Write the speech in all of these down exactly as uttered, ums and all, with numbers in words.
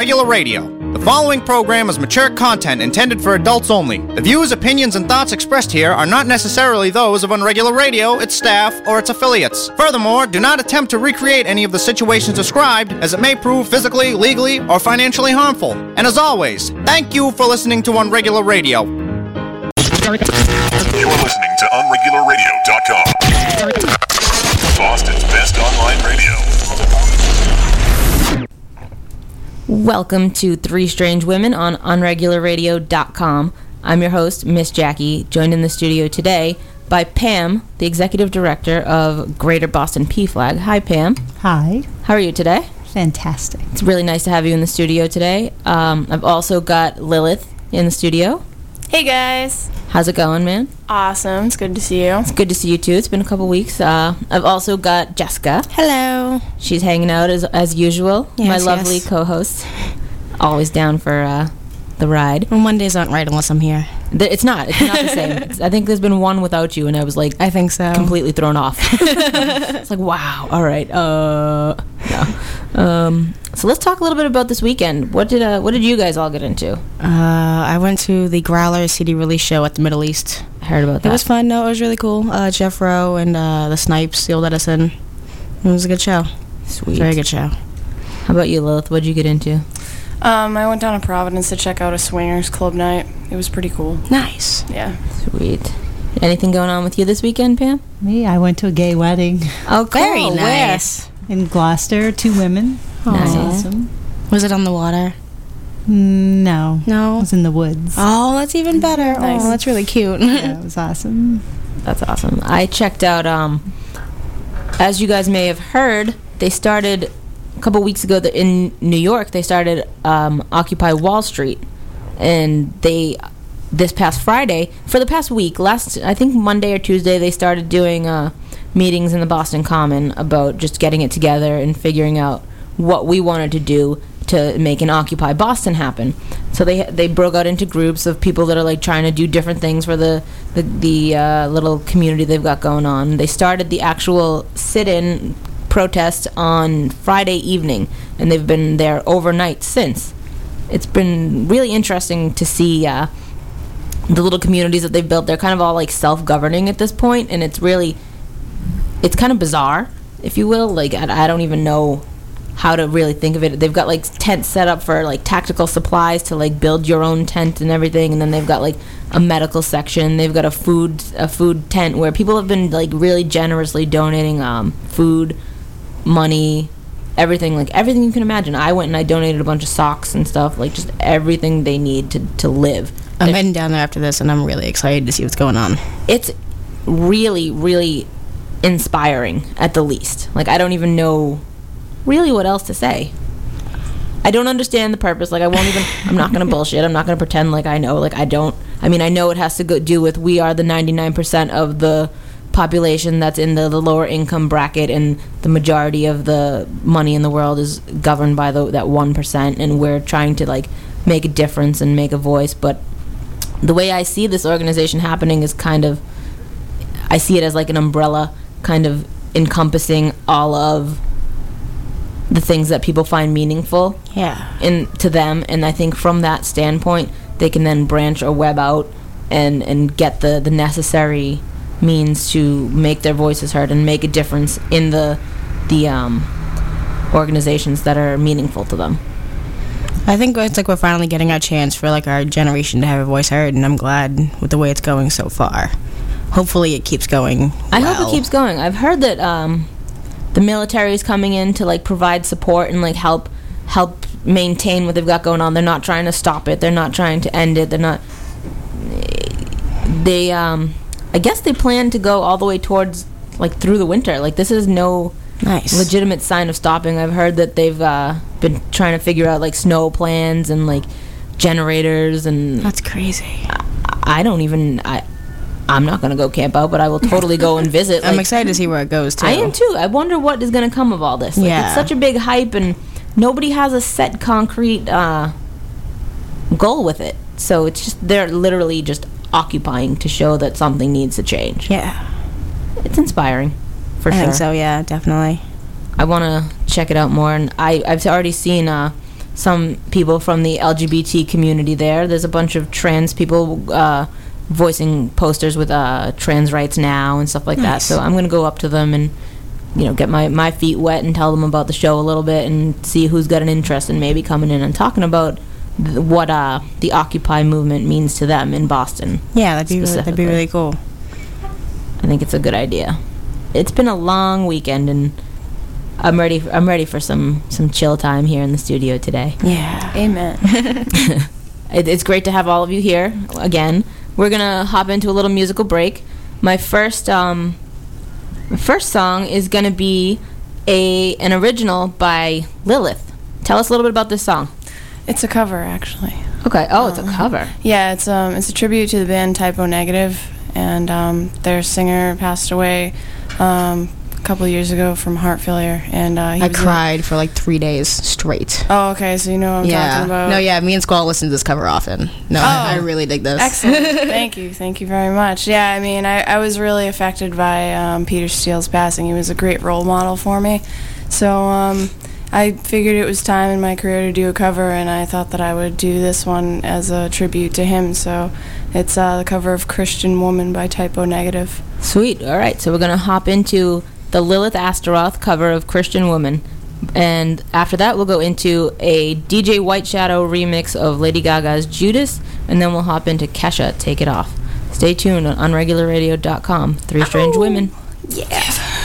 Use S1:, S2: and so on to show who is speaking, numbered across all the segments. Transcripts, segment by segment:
S1: Regular Radio. The following program is mature content intended for adults only. The views, opinions, and thoughts expressed here are not necessarily those of Unregular Radio, its staff, or its affiliates. Furthermore, do not attempt to recreate any of the situations described, as it may prove physically, legally, or financially harmful. And as always, thank you for listening to Unregular Radio.
S2: You're listening to unregular radio dot com. Boston's best online radio.
S3: Welcome to Three Strange Women on unregular radio dot com. I'm your host, Miss Jackie, joined in the studio today by Pam, the Executive Director of Greater Boston P F L A G. Hi, Pam.
S4: Hi.
S3: How are you today?
S4: Fantastic.
S3: It's really nice to have you in the studio today. Um, I've also got Lilith in the studio.
S5: Hey, guys.
S3: How's it going, man?
S5: Awesome. It's good to see you.
S3: It's good to see you, too. It's been a couple weeks. Uh, I've also got Jessica.
S6: Hello.
S3: She's hanging out as as usual.
S6: Yes,
S3: my lovely
S6: yes.
S3: co-host. Always down for uh, the ride.
S6: Well, Mondays aren't right unless I'm here.
S3: Th- It's not. It's not the same. It's, I think there's been one without you, and I was like,
S6: I think so.
S3: completely thrown off. It's like, wow. All right. Uh, no. Um, so let's talk a little bit about this weekend. What did uh, what did you guys all get into?
S6: Uh, I went to the Growler C D release show at the Middle East.
S3: I heard about that.
S6: It was fun. No, it was really cool. Uh, Jeff Rowe and uh, the Snipes, the old Edison. It was a good show.
S3: Sweet.
S6: Very good show.
S3: How about you, Lilith? What did you get into?
S5: Um, I went down to Providence to check out a swingers club night. It was pretty cool.
S6: Nice.
S5: Yeah.
S3: Sweet. Anything going on with you this weekend, Pam?
S4: Me, I went to a gay wedding
S3: Oh, cool.
S6: Very
S3: Where?
S6: nice.
S4: in Gloucester. Two women.
S3: Nice.
S4: It was awesome.
S6: Was it on the water?
S4: No. It
S6: No.
S4: was in the woods.
S6: Oh, that's even better.
S5: Nice.
S6: Oh, that's really cute.
S4: Yeah, it was awesome.
S3: That's awesome. I checked out, um, as you guys may have heard, they started a couple weeks ago the- in New York, they started um, Occupy Wall Street. And they, this past Friday, for the past week, last, I think Monday or Tuesday, they started doing uh, meetings in the Boston Common about just getting it together and figuring out what we wanted to do to make an Occupy Boston happen. So they they broke out into groups of people that are like trying to do different things for the the, the uh, little community they've got going on. They started the actual sit-in protest on Friday evening, and they've been there overnight since. It's been really interesting to see uh, the little communities that they've built. They're kind of all like self-governing at this point, and it's really, it's kind of bizarre, if you will. Like I, I don't even know how to really think of it. They've got like tents set up for like tactical supplies to like build your own tent and everything, and then they've got like a medical section. They've got a food a food tent where people have been like really generously donating um, food, money, everything, like everything you can imagine. I went and I donated a bunch of socks and stuff, like just everything they need to, to live.
S6: I'm
S3: They're-
S6: heading down there after this, and I'm really excited to see what's going on.
S3: it's really, really inspiring at the least. Like, I don't even know really what else to say. I don't understand the purpose. Like, I won't even, I'm not going to bullshit. I'm not going to pretend like I know. Like, I don't, I mean, I know it has to go, do with we are the ninety-nine percent of the population that's in the, the lower income bracket, and the majority of the money in the world is governed by the, that one percent, and we're trying to, like, make a difference and make a voice. But the way I see this organization happening is kind of, I see it as like an umbrella, kind of encompassing all of the things that people find meaningful
S6: Yeah.
S3: in to them, and I think from that standpoint they can then branch or web out and and get the the necessary means to make their voices heard and make a difference in the the um organizations that are meaningful to them.
S6: I think it's like we're finally getting our chance for like our generation to have a voice heard, and I'm glad with the way it's going so far. Hopefully it keeps going.
S3: I
S6: well.
S3: hope it keeps going. I've heard that um, the military is coming in to like provide support and like help help maintain what they've got going on. They're not trying to stop it. They're not trying to end it. They're not. They um, I guess they plan to go all the way towards like through the winter. Like this is no
S6: Nice.
S3: legitimate sign of stopping. I've heard that they've uh, been trying to figure out like snow plans and like generators, and
S6: That's crazy.
S3: I, I don't even I. I'm not gonna go camp out, but I will totally go and visit.
S6: I'm
S3: Like,
S6: excited to see where it goes too.
S3: I am too. I wonder what is going to come of all this. Like,
S6: Yeah.
S3: It's such a big hype, and nobody has a set concrete uh, goal with it. So it's just, they're literally just occupying to show that something needs to change.
S6: Yeah.
S3: It's inspiring, for
S6: I
S3: sure.
S6: think so, yeah, definitely.
S3: I want to check it out more, and I, I've already seen uh, some people from the L G B T community there. There's a bunch of trans people uh, voicing posters with uh, trans rights now and stuff like nice. that. So I'm going to go up to them and, you know, get my, my feet wet and tell them about the show a little bit and see who's got an interest in maybe coming in and talking about th- what uh, the Occupy movement means to them in Boston.
S6: Yeah, that'd be really, that'd be really cool.
S3: I think it's a good idea. It's been a long weekend, and I'm ready. For, I'm ready for some, some chill time here in the studio today.
S5: Yeah, amen.
S3: it, it's great to have all of you here again. We're gonna hop into a little musical break. My first um, my first song is gonna be a an original by Lilith. Tell us a little bit about this song.
S5: It's a cover, actually.
S3: Okay. Oh, it's a cover.
S5: Yeah, it's um, it's a tribute to the band Typo Negative. And um, their singer passed away um, a couple of years ago from heart failure. And uh, he
S6: I
S5: was
S6: cried a- for like three days straight.
S5: Oh, okay. So you know what I'm
S6: yeah.
S5: talking about.
S6: No, yeah. Me and Squall listen to this cover often. No,
S5: oh,
S6: I, I really dig this.
S5: Excellent. Thank you. Thank you very much. Yeah, I mean, I, I was really affected by um, Peter Steele's passing. He was a great role model for me. So um, I figured it was time in my career to do a cover, and I thought that I would do this one as a tribute to him. So it's uh, the cover of Christian Woman by Typo Negative.
S3: Sweet. All right. So we're going to hop into the Lilith Astaroth cover of Christian Woman. And after that, we'll go into a D J White Shadow remix of Lady Gaga's Judas. And then we'll hop into Kesha, Take It Off. Stay tuned on unregular radio dot com. Three Strange Women.
S5: Yeah.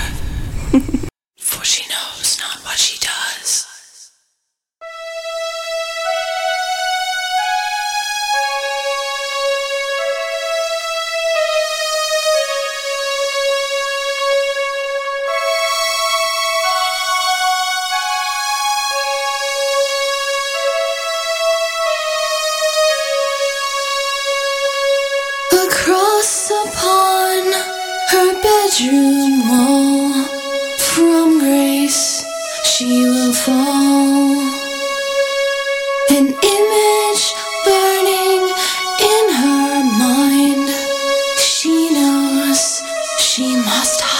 S7: For she knows not what she does. Across upon her bedroom wall, from grace she will fall. An image burning in her mind. She knows she must hide.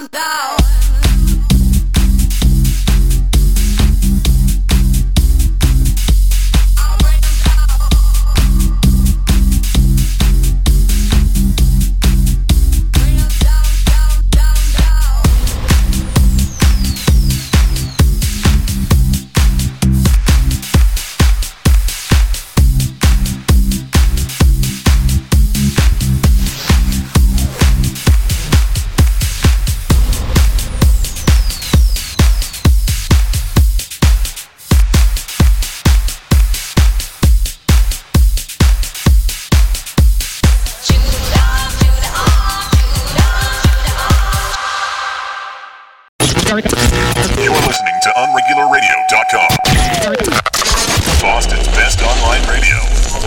S2: You're listening to unregular radio dot com. Boston's best online radio.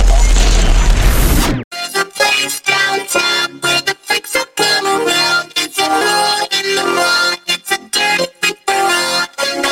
S7: There's a place downtown where the freaks will come around. It's a hole in the wall. It's a dirty freak parade.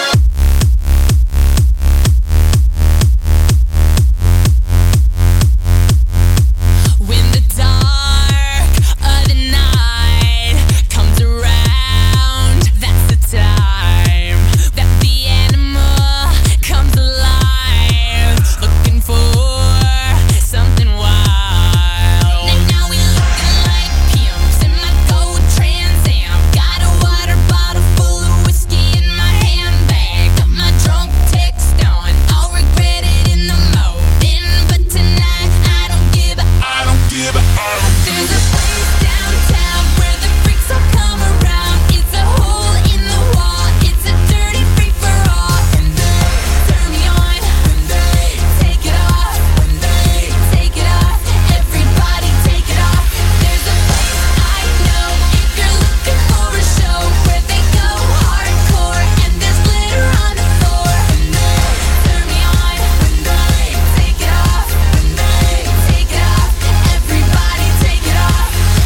S8: When the dark of the night comes around, that's the time that the animal comes alive, looking for something wild. And now we looking like pimps in my gold Trans Am. Got a water bottle full of whiskey in my handbag. Got my drunk text on, I'll regret it in the morning. But tonight I don't give a I don't give a I don't There's a place downtown where the freaks will come around. It's a hole in the wall. It's a dirty freak for all. And they turn me on. And they take it off. And they take it off. Everybody take it off. There's a place I know if you're looking for a show where they go hardcore and there's glitter on the floor. And they turn me on. And they take it off. And they take it off. Everybody take it off.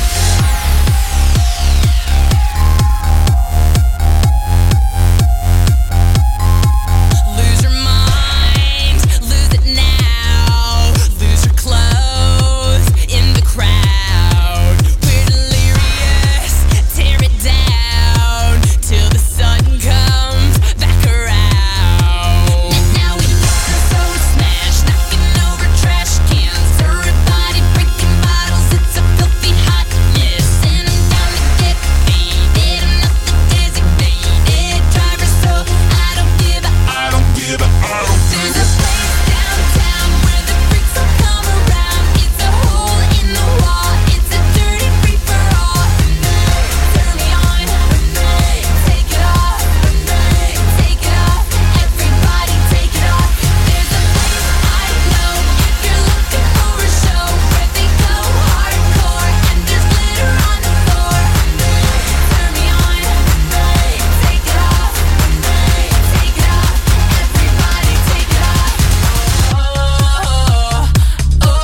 S8: Lose your mind, lose it now. Lose your clothes in the crowd. We're delirious, tear it down till the sun comes back around. And now we are so smashed, knocking over trash cans. Everybody breaking bottles, it's a filthy hot mess. And I'm down to get faded. I'm not the designated driver, so I don't give a I don't give a I don't There's a place downtown where the freaks will come around. It's a hole in the wall. It's a dirty freak for all. And they turn me on. And they take it off. And they take it off. Everybody take it off. There's a place I know if you're looking for a show where they go hardcore and there's glitter on the floor. And they turn me on. And they take it off. And they take it off. Everybody take it off. Oh, oh, oh, oh.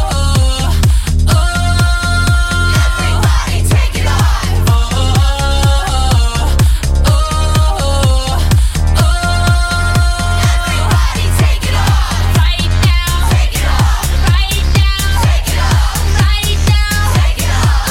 S8: Everybody take it off. Oh, oh, oh, oh. Everybody take it off. Right now. Take it off. Right now. Take it off. Right now. Take it off.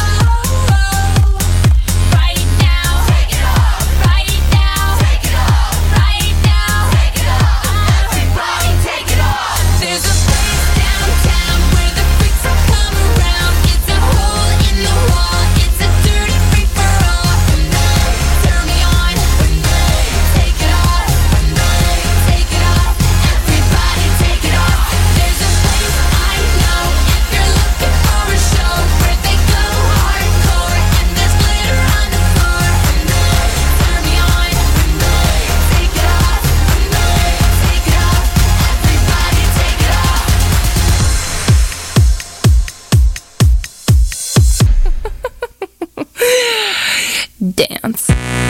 S8: Right now. Take it off. Right now. Take it off. Right now. Take it off. Everybody take it off. There's a place downtown where the freaks will come around. It's a hole in the wall. It's a dirty freak for all. And they turn me on. And they take it off. And they take it off. Everybody take it off. There's a place I know if you're looking for a show where they go hardcore and there's glitter on the floor. And they turn me on. And they take it off. And they take it off. Everybody take it off. Dance.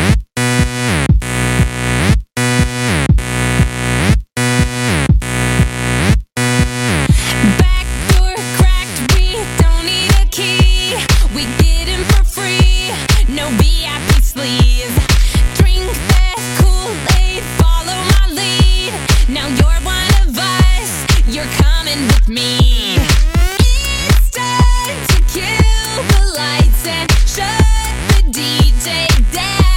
S8: Back door cracked, we don't need a key. We get in for free, no V I P sleeves. Drink that Kool-Aid, follow my lead. Now you're one of us, you're coming with me. It's time to kill the lights and shut the D J down.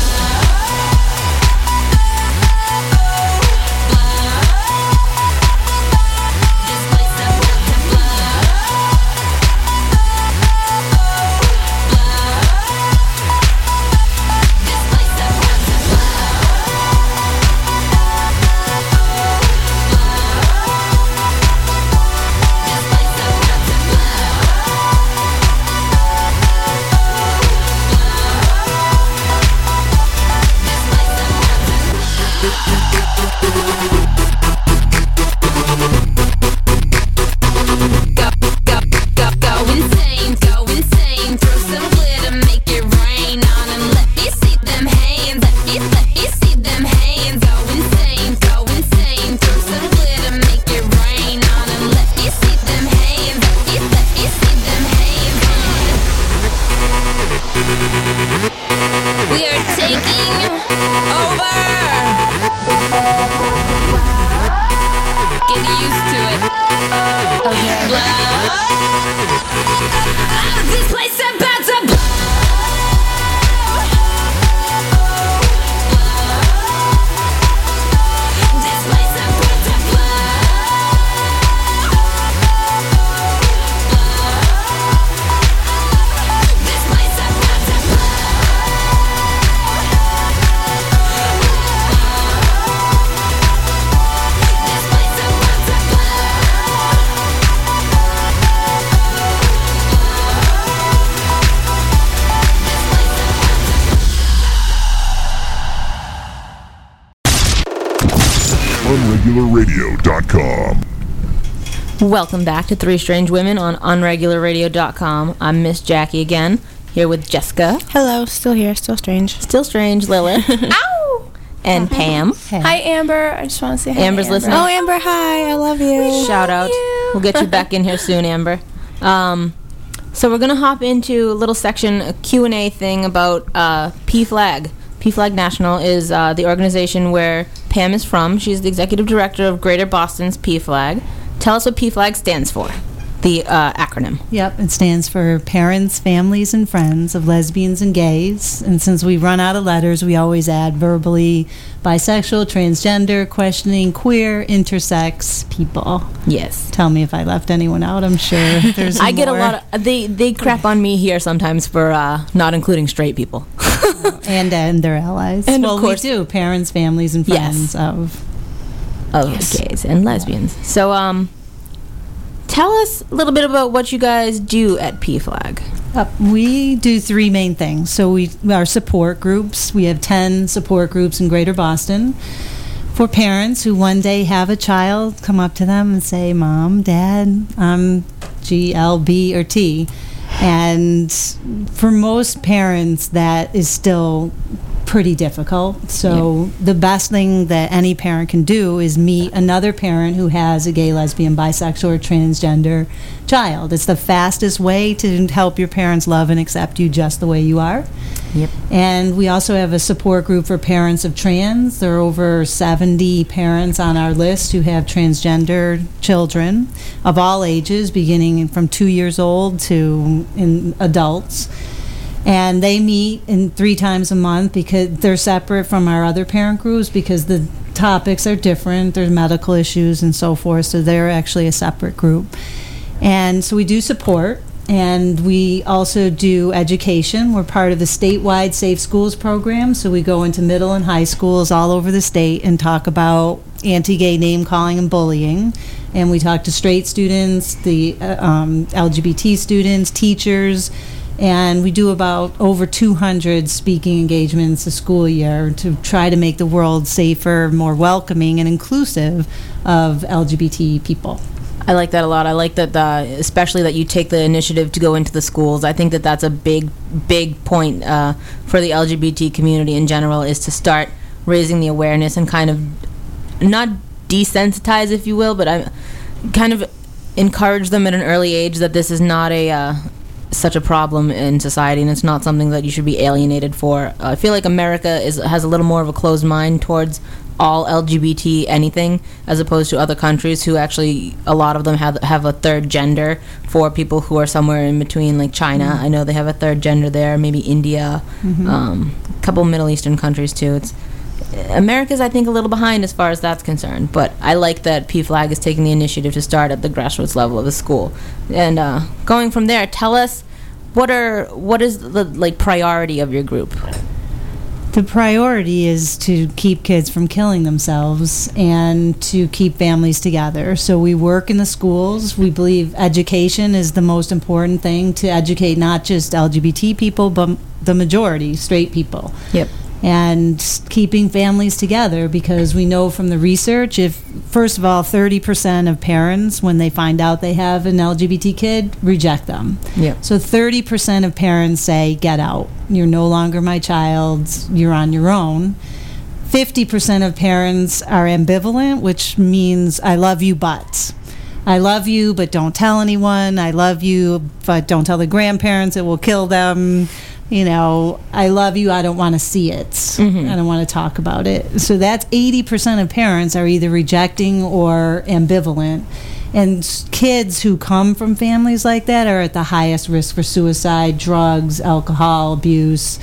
S2: unregular radio dot com.
S3: Welcome back to Three Strange Women on unregular radio dot com. I'm Miss Jackie again, here with Jessica.
S6: Hello, still here, still strange.
S3: Still strange, Lilith.
S5: Ow!
S3: And Pam.
S4: Hey.
S5: Hi, Amber. I just want to say hi.
S3: Amber's
S5: to Amber.
S3: listening.
S6: Oh, Amber, hi, I love you.
S3: Shout out. We'll get you back in here soon, Amber. Um, so we're going to hop into a little section, a Q and A thing about uh, P FLAG. P FLAG National is uh, the organization where Pam is from. She's the executive director of Greater Boston's P FLAG. Tell us what P FLAG stands for, the uh, acronym.
S4: Yep, it stands for Parents, Families, and Friends of Lesbians and Gays. And since we run out of letters, we always add verbally bisexual, transgender, questioning, queer, intersex people.
S3: Yes.
S4: Tell me if I left anyone out. I'm sure there's
S3: I get a
S4: more.
S3: lot of... They, they crap on me here sometimes for uh, not including straight people.
S4: and and their allies.
S3: And of
S4: well,
S3: course-
S4: we do. Parents, families, and
S3: Yes.
S4: friends of...
S3: Of
S4: Yes.
S3: gays and lesbians. So, um... tell us a little bit about what you guys do at P FLAG.
S4: Uh, we do three main things. So we our support groups. We have ten support groups in Greater Boston for parents who one day have a child come up to them and say, "Mom, Dad, I'm G, L, B, or T." And for most parents, that is still pretty difficult. So the best thing that any parent can do is meet another parent who has a gay, lesbian, bisexual, or transgender child. It's the fastest way to help your parents love and accept you just the way you are.
S3: Yep.
S4: And we also have a support group for parents of trans. There are over seventy parents on our list who have transgender children of all ages, beginning from two years old to in adults. And they meet in three times a month because they're separate from our other parent groups because the topics are different. There's medical issues and so forth, so they're actually a separate group. And so we do support, and we also do education. We're part of the statewide Safe Schools program, so we go into middle and high schools all over the state and talk about anti-gay name-calling and bullying. And we talk to straight students, the uh, um, L G B T students, teachers, and we do about over two hundred speaking engagements a school year to try to make the world safer, more welcoming, and inclusive of L G B T people.
S3: I like that a lot. I like that, the, especially that you take the initiative to go into the schools. I think that that's a big, big point uh, for the L G B T community in general, is to start raising the awareness and kind of not desensitize, if you will, but I kind of encourage them at an early age that this is not a uh, such a problem in society, and it's not something that you should be alienated for. Uh, I feel like America is has a little more of a closed mind towards all L G B T anything, as opposed to other countries who actually, a lot of them have have a third gender for people who are somewhere in between, like China.
S4: Mm-hmm.
S3: I know they have a third gender there, maybe India,
S4: Mm-hmm.
S3: um, a couple Middle Eastern countries too. It's America's, I think, a little behind as far as that's concerned, but I like that P Flag is taking the initiative to start at the grassroots level of the school. And uh, going from there, tell us what are what is the like priority of your group?
S4: The priority is to keep kids from killing themselves and to keep families together. So we work in the schools. We believe education is the most important thing, to educate not just L G B T people, but the majority, straight people.
S3: Yep.
S4: And keeping families together, because we know from the research, if, first of all, thirty percent of parents, when they find out they have an L G B T kid, reject them.
S3: Yeah.
S4: So thirty percent of parents say, get out. You're no longer my child. You're on your own. fifty percent of parents are ambivalent, which means I love you, but. I love you, but don't tell anyone. I love you, but don't tell the grandparents. It will kill them. You know, I love you, I don't want to see it.
S3: Mm-hmm.
S4: I don't want to talk about it. So that's eighty percent of parents are either rejecting or ambivalent. And s- kids who come from families like that are at the highest risk for suicide, drugs, alcohol abuse,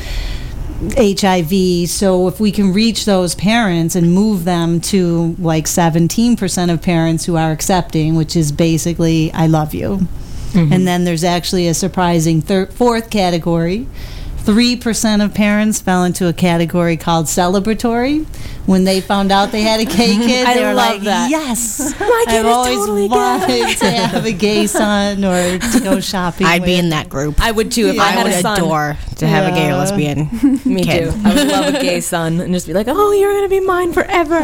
S4: H I V. So if we can reach those parents and move them to like seventeen percent of parents who are accepting, which is basically, I love you. And then there's actually a surprising third, fourth category. three percent of parents fell into a category called celebratory. When they found out they had a gay kid,
S3: I
S4: they were
S3: love
S4: like,
S3: that.
S4: yes,
S3: My kid
S4: I've
S3: is
S4: always
S3: totally gay."
S4: wanted to have a gay son or to go shopping
S6: I'd be
S4: with.
S6: in that group.
S3: I would too if I
S6: I
S3: had
S6: would
S3: a son.
S6: adore to have a gay or
S4: Yeah.
S6: lesbian
S3: Me
S6: kid.
S3: too. I would love a gay son and just be like, oh, you're gonna be mine forever.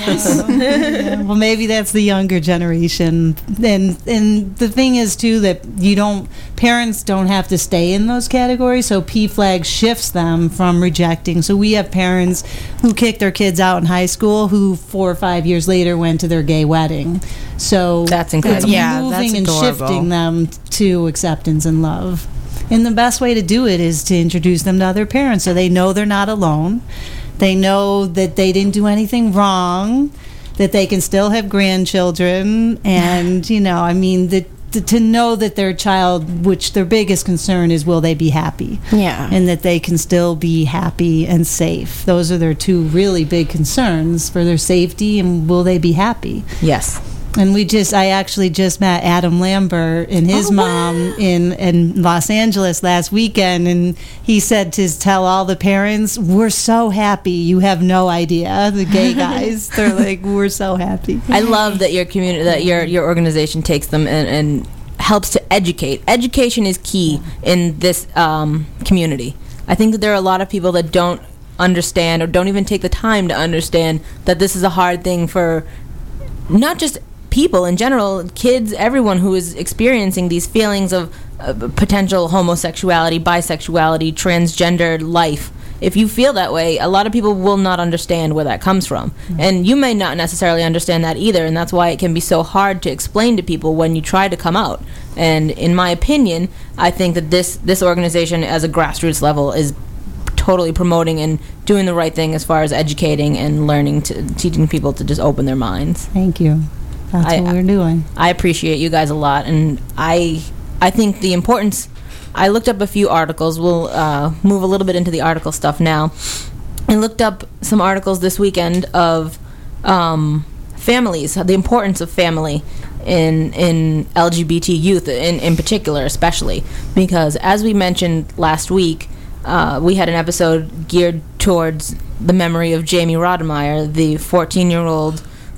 S4: Yeah, well, maybe that's the younger generation. And and the thing is too that you don't parents don't have to stay in those categories. So P Flag shifts them from rejecting. So we have parents who kicked their kids out in high school who four or five years later went to their gay wedding. So
S3: That's incredible.
S4: it's
S6: Yeah,
S4: moving
S6: that's
S4: and
S6: adorable.
S4: shifting them to acceptance and love. And the best way to do it is to introduce them to other parents so they know they're not alone. They know that they didn't do anything wrong, that they can still have grandchildren, and, you know, I mean, that to, to know that their child, which their biggest concern is, will they be happy?
S6: Yeah.
S4: And that they can still be happy and safe. Those are their two really big concerns, for their safety and will they be happy?
S3: Yes.
S4: And we just, I actually just met Adam Lambert and his
S3: Oh,
S4: mom in, in Los Angeles last weekend, and he said to tell all the parents, we're so happy, you have no idea. The gay guys, they're like, we're so happy.
S3: I love that your community, that your your organization takes them and, and helps to educate. Education is key in this um, community. I think that there are a lot of people that don't understand or don't even take the time to understand that this is a hard thing for not just people in general, kids, everyone who is experiencing these feelings of uh, potential homosexuality, bisexuality, transgender life. If you feel that way, a lot of people will not understand where that comes from. Mm-hmm. And you may not necessarily understand that either, and that's why it can be so hard to explain to people when you try to come out. And in my opinion, I think that this, this organization as a grassroots level is totally promoting and doing the right thing as far as educating and learning, to teaching people to just open their minds.
S4: Thank you. That's
S3: I-
S4: what we're doing.
S3: I appreciate you guys a lot, and I I think the importance. I looked up a few articles. We'll uh, move a little bit into the article stuff now. I looked up some articles this weekend of um, families, the importance of family in in L G B T youth, in in particular, especially because, as we mentioned last week, uh, we had an episode geared towards the memory of Jamie Rodemeyer, the fourteen-year-old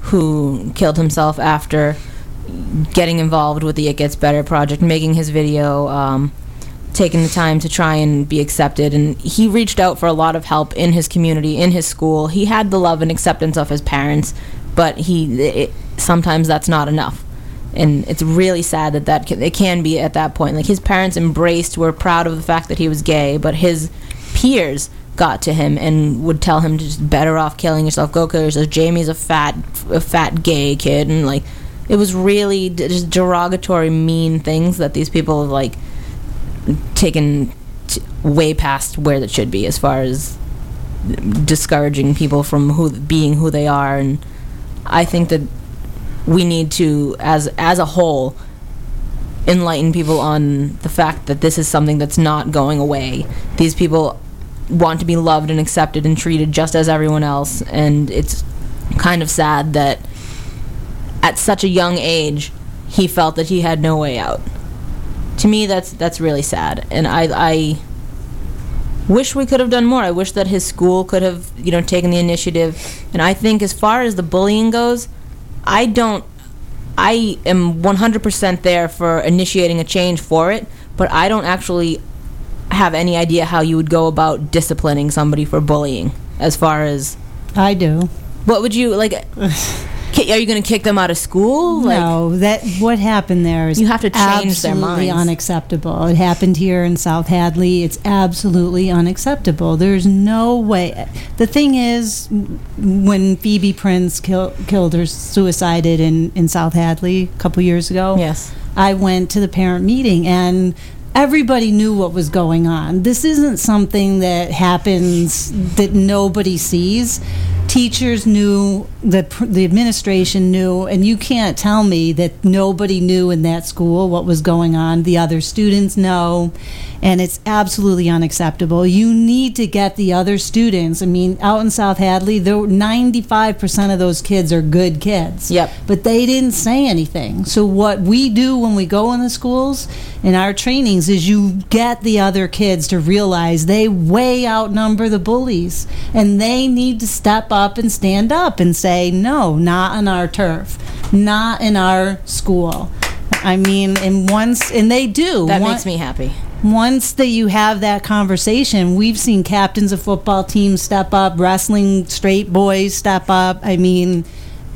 S3: who killed himself after getting involved with the It Gets Better project, making his video, um, taking the time to try and be accepted. And he reached out for a lot of help in his community, in his school. He had the love and acceptance of his parents, but he it, sometimes that's not enough. And it's really sad that, that can, it can be at that point. Like, his parents embraced, were proud of the fact that he was gay, but his peers got to him and would tell him to just better off killing yourself, go kill yourself. Jamie's a fat, a fat gay kid, and like, it was really d- just derogatory, mean things that these people have like taken t- way past where it should be as far as discouraging people from who being who they are. And I think that we need to, as as a whole, enlighten people on the fact that this is something that's not going away. These people want to be loved and accepted and treated just as everyone else, and it's kind of sad that at such a young age he felt that he had no way out. To me, that's that's really sad, and I I wish we could have done more. I wish that his school could have, you know, taken the initiative. And I think as far as the bullying goes, I don't I am one hundred percent there for initiating a change for it, but I don't actually have any idea how you would go about disciplining somebody for bullying. As far as
S4: I do.
S3: What would you like? ki- Are you going to kick them out of school? Like,
S4: No, that what happened there is
S3: You have to change their
S4: absolutely
S3: minds.
S4: unacceptable. It happened here in South Hadley. It's absolutely unacceptable. There's no way. The thing is, when Phoebe Prince kill, killed her, suicided in, in South Hadley a couple years ago,
S3: Yes.
S4: I went to the parent meeting and everybody knew what was going on. This isn't something that happens that nobody sees. Teachers knew, the pr- the administration knew, and you can't tell me that nobody knew in that school what was going on. The other students know, and it's absolutely unacceptable. You need to get the other students. I mean, out in South Hadley, there were ninety-five percent of those kids are good kids.
S3: Yep.
S4: But they didn't say anything. So what we do when we go in the schools in our trainings is you get the other kids to realize they way outnumber the bullies, and they need to step up and stand up and say, no, not on our turf, not in our school. I mean, and once, and they do.
S3: That
S4: One-
S3: makes me happy.
S4: Once that you have that conversation, we've seen captains of football teams step up, wrestling straight boys step up. I mean,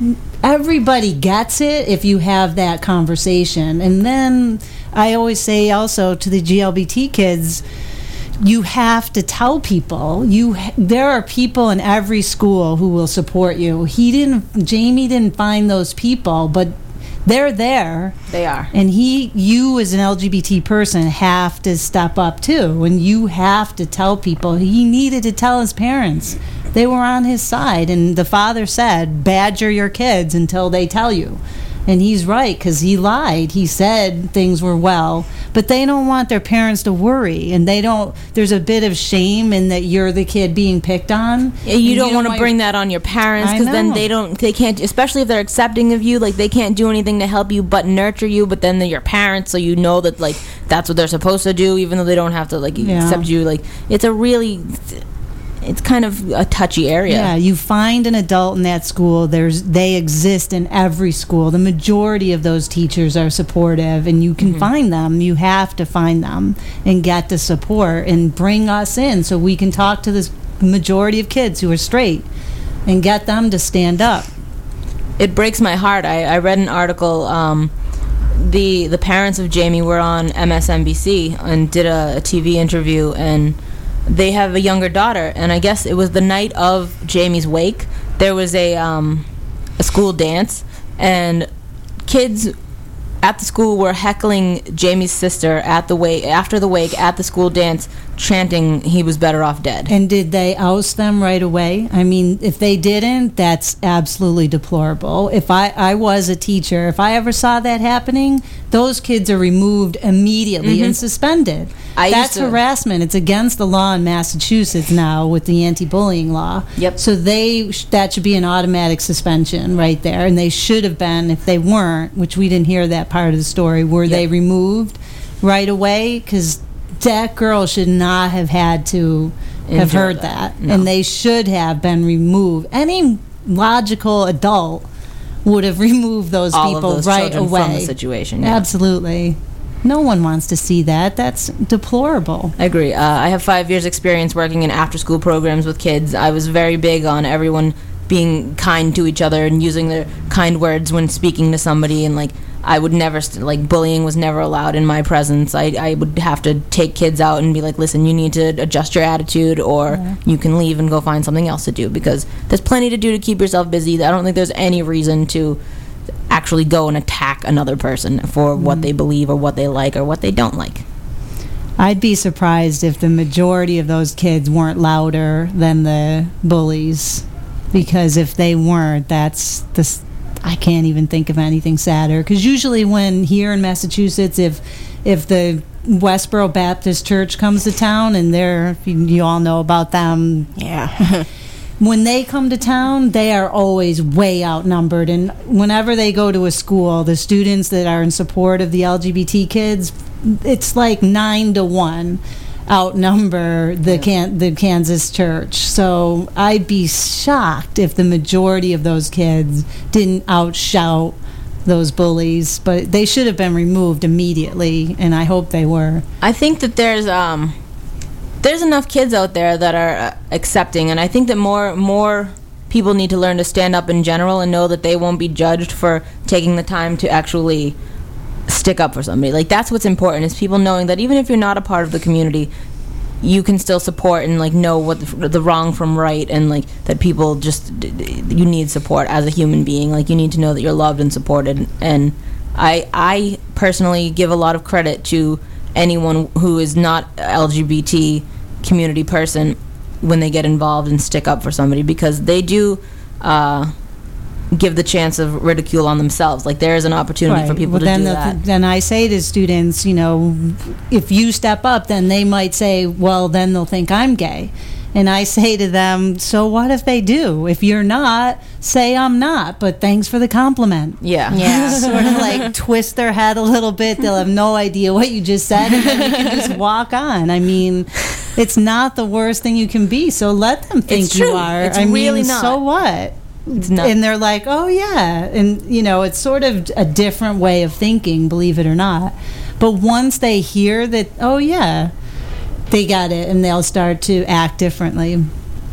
S4: everybody gets it if you have that conversation. And then I always say also to the G L B T kids, you have to tell people. You there are people in every school who will support you. He didn't Jamie didn't find those people, but they're there.
S3: They are.
S4: And he, you as an L G B T person have to step up too. And you have to tell people. He needed to tell his parents. They were on his side. And the father said, badger your kids until they tell you. And he's right, because he lied. He said things were well, but they don't want their parents to worry. And they don't, there's a bit of shame in that you're the kid being picked on.
S3: Yeah, you
S4: And
S3: don't want to
S4: your-
S3: bring that on your parents,
S4: I
S3: because then
S4: know.
S3: they don't, they can't, especially if they're accepting of you, like they can't do anything to help you but nurture you. But then they're your parents, so you know that like that's what they're supposed to do, even though they don't have to like
S4: Yeah.
S3: accept you. Like it's a really, it's kind of a touchy area.
S4: Yeah, you find an adult in that school. There's they exist in every school. The majority of those teachers are supportive, and you can find them. You have to find them and get the support and bring us in so we can talk to this majority of kids who are straight and get them to stand up.
S3: It breaks my heart. I, I read an article. Um, the the parents of Jamie were on M S N B C and did a, a T V interview, and they have a younger daughter. And I guess it was the night of Jamie's wake. There was a um, a school dance, and kids at the school were heckling Jamie's sister at the wake after the wake at the school dance, chanting he was better off dead.
S4: And did they oust them right away? I mean, if they didn't, that's absolutely deplorable. If I, I was a teacher, if I ever saw that happening, those kids are removed immediately and suspended.
S3: I used
S4: That's
S3: to-
S4: harassment. It's against the law in Massachusetts now with the anti-bullying law.
S3: Yep.
S4: So they sh- that should be an automatic suspension right there, and they should have been. If they weren't, which we didn't hear that part of the story, were they
S3: Yep.
S4: removed right away? Because that girl should not have had to have
S3: Endure
S4: heard
S3: that.
S4: that,
S3: No.
S4: and they should have been removed. Any logical adult would have removed those
S3: All of
S4: people
S3: those
S4: right
S3: children
S4: away
S3: from the situation. Yeah.
S4: Absolutely. No one wants to see that. That's deplorable.
S3: I agree. Uh, I have five years experience working in after-school programs with kids. I was very big on everyone being kind to each other and using their kind words when speaking to somebody. And like, I would never st- like bullying was never allowed in my presence. I I would have to take kids out and be like, listen, you need to adjust your attitude, or you can leave and go find something else to do, because there's plenty to do to keep yourself busy. I don't think there's any reason to actually go and attack another person for what they believe or what they like or what they don't like.
S4: I'd be surprised if the majority of those kids weren't louder than the bullies, because if they weren't, that's this. I can't even think of anything sadder. Because usually, when here in Massachusetts, if if the Westboro Baptist Church comes to town, and they're you, you all know about them,
S6: Yeah.
S4: when they come to town, they are always way outnumbered. And whenever they go to a school, the students that are in support of the L G B T kids, it's like nine to one outnumber the can the Kansas church. So I'd be shocked if the majority of those kids didn't outshout those bullies. But they should have been removed immediately, and I hope they were.
S3: I think that there's um there's enough kids out there that are uh, accepting, and I think that more more people need to learn to stand up in general and know that they won't be judged for taking the time to actually stick up for somebody. Like, that's what's important, is people knowing that even if you're not a part of the community, you can still support and like know what the, the wrong from right, and like that people just you need support as a human being. Like, you need to know that you're loved and supported. And I I personally give a lot of credit to anyone who is not L G B T community person when they get involved and stick up for somebody, because they do uh, give the chance of ridicule on themselves. Like, there is an opportunity for people
S4: Well,
S3: to
S4: then
S3: do
S4: the,
S3: that.
S4: Then I say to students, you know, if you step up, then they might say, well, then they'll think I'm gay. And I say to them, so what if they do? If you're not, say I'm not, but thanks for the compliment.
S3: Yeah.
S6: Yeah.
S4: Sort of like twist their head a little bit. They'll have no idea what you just said, and then you can just walk on. I mean, it's not the worst thing you can be, so let them think
S3: It's
S4: you
S3: true.
S4: are.
S3: It's
S4: I mean,
S3: really not.
S4: so what?
S3: It's not.
S4: And they're like, oh yeah, and you know, it's sort of a different way of thinking, believe it or not. But once they hear that, oh yeah, they got it, and they'll start to act differently.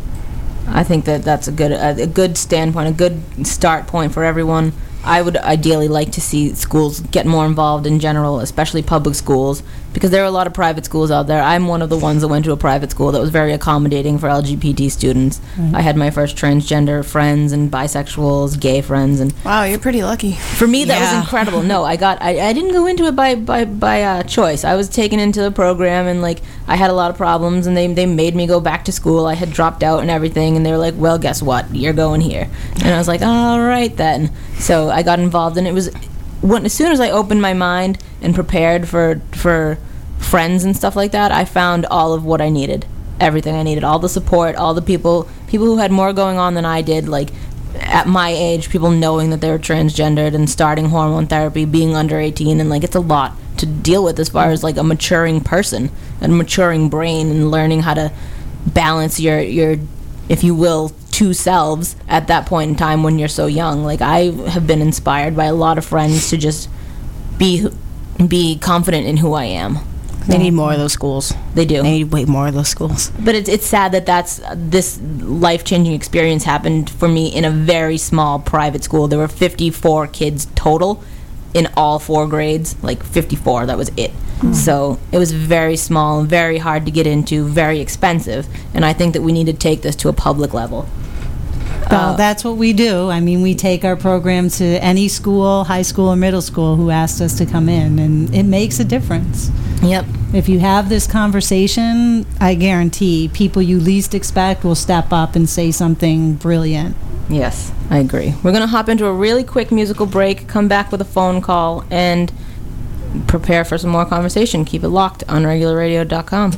S3: I think that that's a good a, a good standpoint, a good start point for everyone. I would ideally like to see schools get more involved in general, especially public schools, because there are a lot of private schools out there. I'm one of the ones that went to a private school that was very accommodating for L G B T students.
S4: Right.
S3: I had my first transgender friends and bisexuals, gay friends, and
S5: Wow, you're pretty lucky.
S3: for me that
S6: Yeah.
S3: was incredible. No, I got I, I didn't go into it by by by uh, choice. I was taken into the program, and like I had a lot of problems, and they they made me go back to school. I had dropped out and everything, and they were like, "Well, guess what? You're going here." And I was like, "All right then." So I got involved, and it was when as soon as I opened my mind and prepared for for friends and stuff like that, I found all of what I needed. Everything I needed, all the support, all the people people who had more going on than I did, like at my age, people knowing that they were transgendered and starting hormone therapy, being under eighteen, and like it's a lot to deal with as far as like a maturing person, a maturing brain, and learning how to balance your your, if you will, two selves at that point in time when you're so young. Like, I have been inspired by a lot of friends to just be be confident in who I am.
S6: They need more of those schools.
S3: They do.
S6: They need way more of those schools.
S3: But it's it's sad that that's this life-changing experience happened for me in a very small private school. There were fifty-four kids total in all four grades, like fifty-four, that was it. So it was very small, very hard to get into, very expensive, and I think that we need to take this to a public level.
S4: Well, that's what we do. I mean, we take our program to any school, high school or middle school, who asked us to come in, and it makes a difference.
S3: Yep.
S4: If you have this conversation, I guarantee people you least expect will step up and say something brilliant.
S3: Yes, I agree. We're going to hop into a really quick musical break, come back with a phone call, and prepare for some more conversation. Keep it locked on regular radio dot com.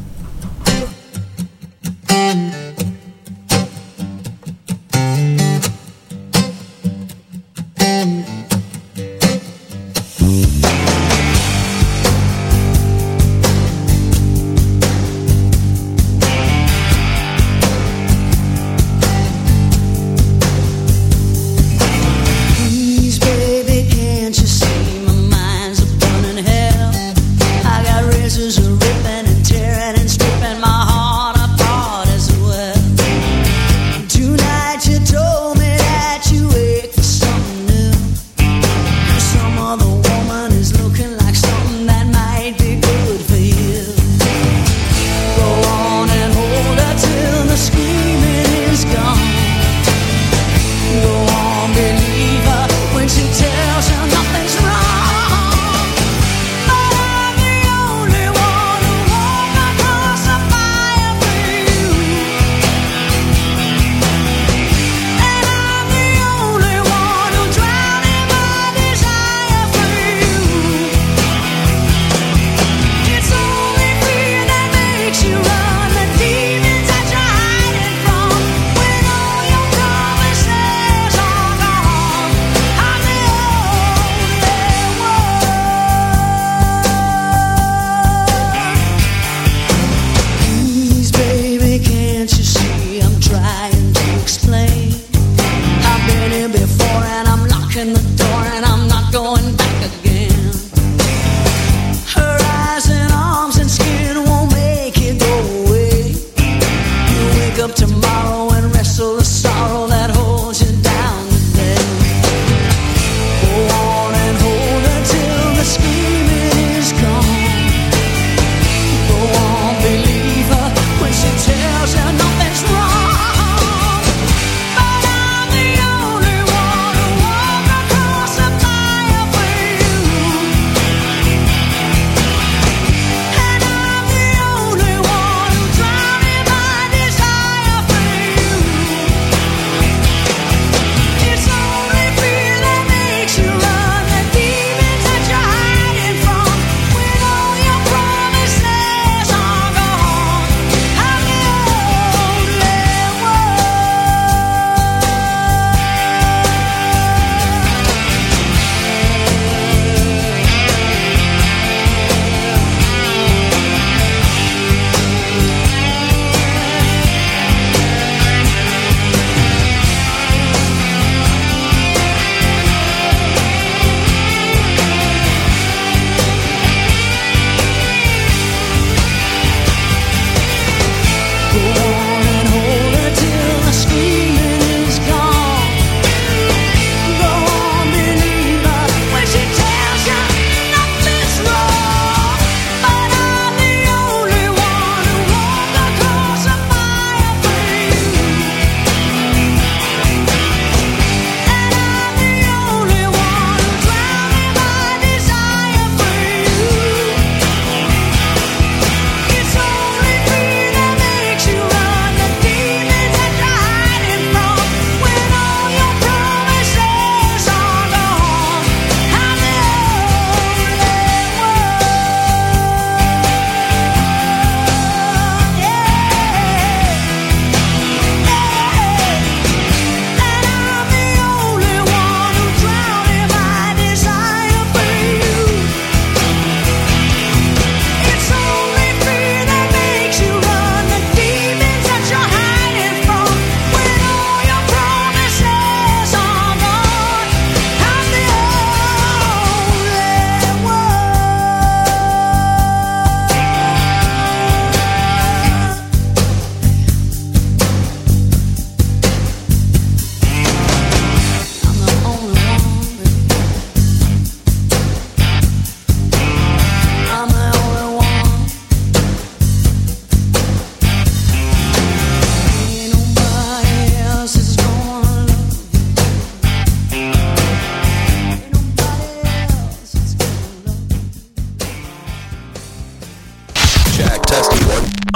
S9: Please, baby, can't you see my mind's a burning hell? I got razors ripping and tearing and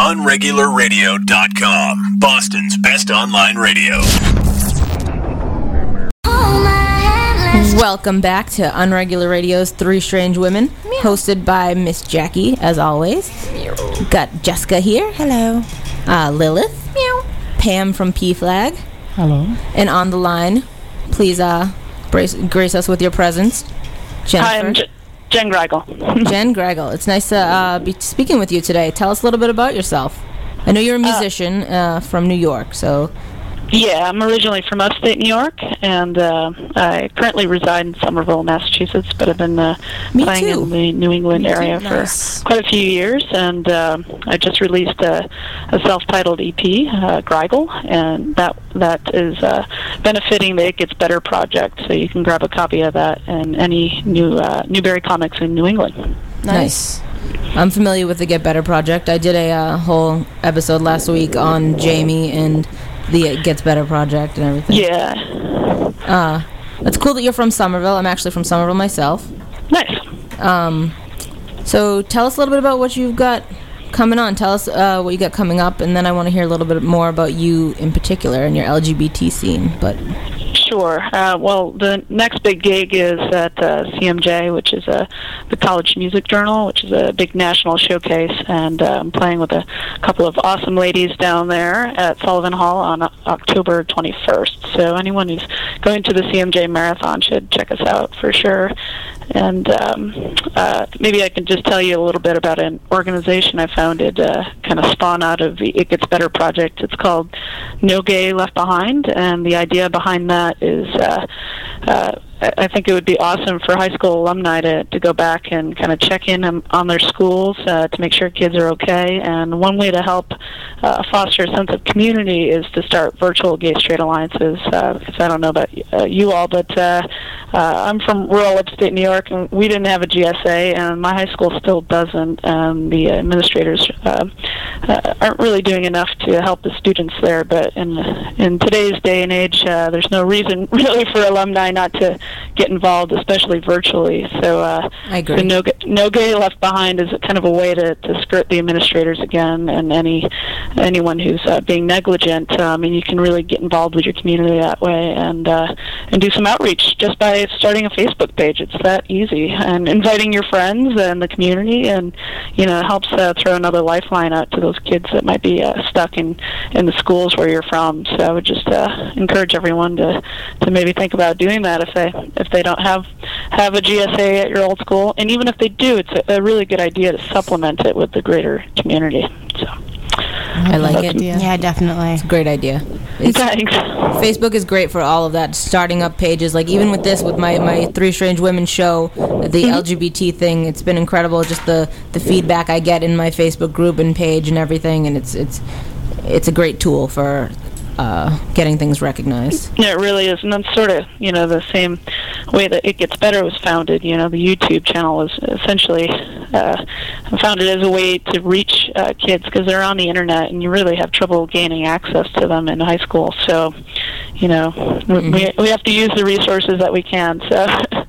S10: unregular radio dot com, Boston's best online radio.
S3: Welcome back to Unregular Radio's Three Strange Women, hosted by Miss Jackie, as always. Got Jessica here.
S6: Hello.
S3: Uh, Lilith. Meow. Pam from P-Flag.
S11: Hello.
S3: And on the line, please uh, brace, grace us with your presence, Jennifer.
S12: Hi, I'm J- Jen Greigel.
S3: Jen Greigel. It's nice to uh, be speaking with you today. Tell us a little bit about yourself. I know you're a musician uh, from New York, so...
S12: Yeah, I'm originally from upstate New York, and uh, I currently reside in Somerville, Massachusetts, but I've been uh, playing
S3: too.
S12: in the New England
S3: Me too.
S12: area
S3: Nice.
S12: for quite a few years, and uh, I just released a, a self-titled E P, uh, Greigel, and that that is uh, benefiting the It Gets Better project, so you can grab a copy of that in any new uh, Newberry Comics in New England.
S3: Nice. I'm familiar with the Get Better project. I did a uh, whole episode last week on Jamie and the It Gets Better project and everything.
S12: Yeah.
S3: Uh, it's cool that you're from Somerville. I'm actually from Somerville myself.
S12: Nice.
S3: Um, so tell us a little bit about what you've got coming on. Tell us uh, what you got coming up, and then I want to hear a little bit more about you in particular and your L G B T scene. But
S12: Sure. Uh, well, the next big gig is at uh, C M J, which is uh, the College Music Journal, which is a big national showcase, and uh, I'm playing with a couple of awesome ladies down there at Sullivan Hall on uh, October twenty-first. So anyone who's going to the C M J Marathon should check us out for sure. And um, uh, maybe I can just tell you a little bit about an organization I founded, uh, kind of spawn out of the It Gets Better project. It's called No Gay Left Behind, and the idea behind that is uh, uh, I think it would be awesome for high school alumni to, to go back and kind of check in on, on their schools uh, to make sure kids are okay. And one way to help uh, foster a sense of community is to start virtual gay-straight alliances. Uh, because I don't know about uh, you all, but uh, uh, I'm from rural upstate New York, and we didn't have a G S A, and my high school still doesn't. Um, the administrators uh, uh, aren't really doing enough to help the students there. But in in today's day and age, uh, there's no reason really for alumni not to get involved, especially virtually. So uh,
S3: I agree.
S12: the no, no Gay Left Behind is kind of a way to, to skirt the administrators again, and any anyone who's uh, being negligent. I mean, you can really get involved with your community that way, and uh, and do some outreach just by starting a Facebook page. It's that easy, and inviting your friends and the community, and you know, it helps uh, throw another lifeline out to those kids that might be uh, stuck in in the schools where you're from. So I would just uh, encourage everyone to to maybe think about doing that if they if they don't have have a G S A at your old school, and even if they do, it's a, a really good idea to supplement it with the greater community. So
S3: I like it.
S6: Yeah, definitely.
S3: It's a great idea. It's,
S12: Thanks.
S3: Facebook is great for all of that, starting up pages. Like even with this, with my, my Three Strange Women show, the L G B T thing, it's been incredible. Just the, the feedback I get in my Facebook group and page and everything, and it's it's it's a great tool for uh, getting things recognized.
S12: Yeah, it really is, and that's sort of, you know, the same way that It Gets Better was founded. You know, the YouTube channel was essentially uh, founded as a way to reach uh, kids because they're on the internet, and you really have trouble gaining access to them in high school. So, you know, mm-hmm. we we have to use the resources that we can. So.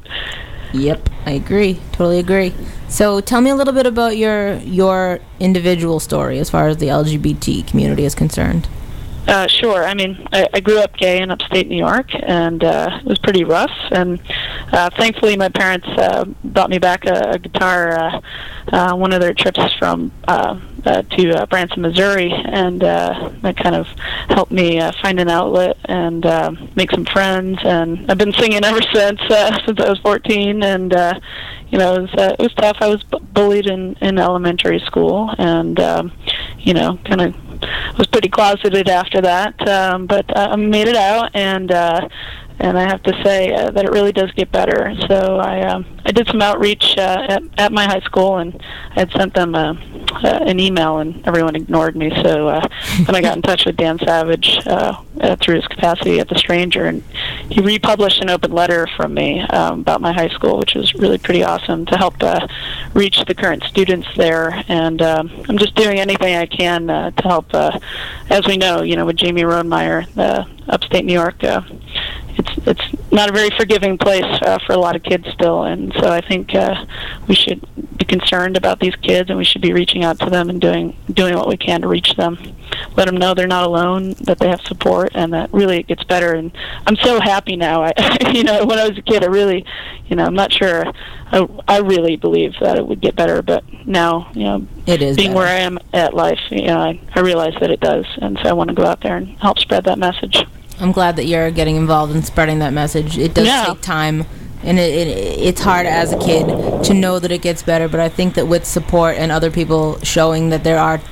S3: Yep, I agree. Totally agree. So tell me a little bit about your your individual story as far as the L G B T community is concerned.
S12: Uh, sure. I mean, I, I grew up gay in upstate New York, and uh, it was pretty rough. And uh, thankfully, my parents uh, brought me back a, a guitar uh, uh, one of their trips from uh, uh, to uh, Branson, Missouri, and uh, that kind of helped me uh, find an outlet and uh, make some friends. And I've been singing ever since uh, since I was fourteen. And uh, you know, it was uh, it was tough. I was b- bullied in in elementary school, and um, you know, kind of was pretty closeted after that, um, but uh, I made it out, and uh, and I have to say uh, that it really does get better. So I um, I did some outreach uh, at, at my high school, and I had sent them uh, uh, an email, and everyone ignored me. So uh, then I got in touch with Dan Savage uh, uh, through his capacity at The Stranger, and he republished an open letter from me um, about my high school, which was really pretty awesome to help uh, reach the current students there. And um, I'm just doing anything I can uh, to help. Uh, as we know, you know, with Jamie Rohnmeyer, uh, upstate New York, uh, it's it's not a very forgiving place uh, for a lot of kids still, and so I think uh, we should be be concerned about these kids, and we should be reaching out to them and doing doing what we can to reach them. Let them know they're not alone, that they have support, and that really it gets better. And I'm so happy now. I, you know, when I was a kid, I really, you know, I'm not sure. I, I really believed that it would get better, but now, you know,
S3: It is
S12: being
S3: better.
S12: where I am at life, you know, I, I realize that it does, and so I want to go out there and help spread that message.
S3: I'm glad that you're getting involved in spreading that message. It does
S12: Yeah.
S3: take time, and it, it it's hard as a kid to know that it gets better, but I think that with support and other people showing that there are